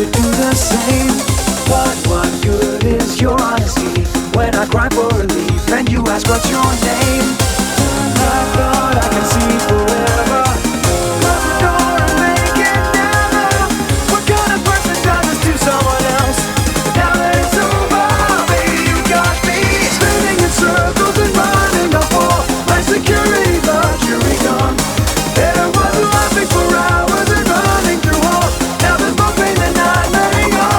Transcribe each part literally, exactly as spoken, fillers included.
to do the same. But what good is your honesty when I cry for relief and you ask what's your name? I thought I could see forever. Close the door and make it never. What kind of person does this to someone else? Now that it's over, baby, you got me spinning in circles and running up for my security, but you're gone. And I was laughing for hours and running through halls. Now there's more pain than I'm letting on.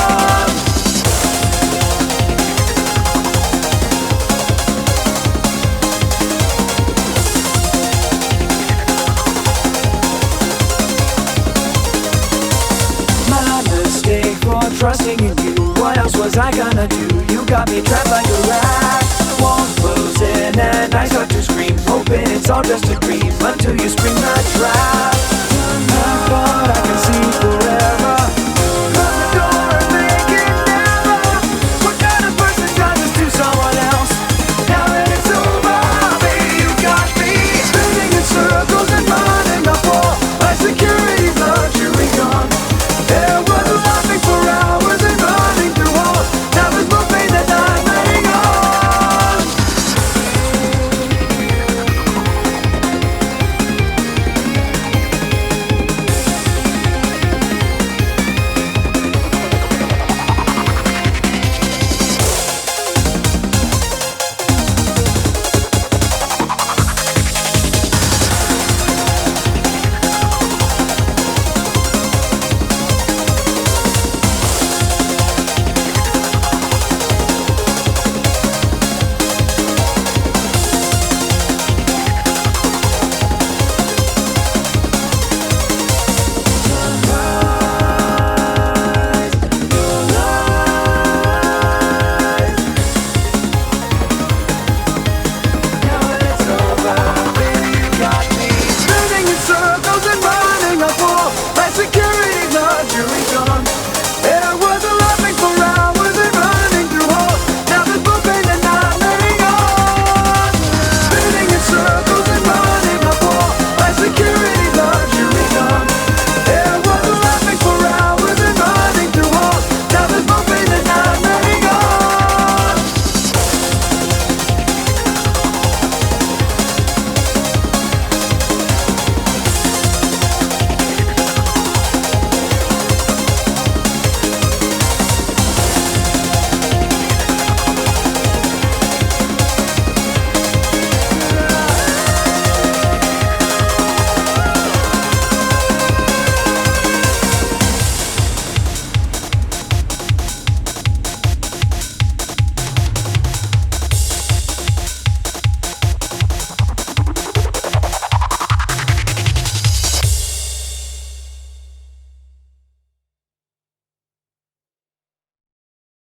Trusting in you, what else was I gonna do? You got me trapped like a rat. Walls closing and I start to scream, hoping it's all just a dream until you spring the trap. I thought I could see forever.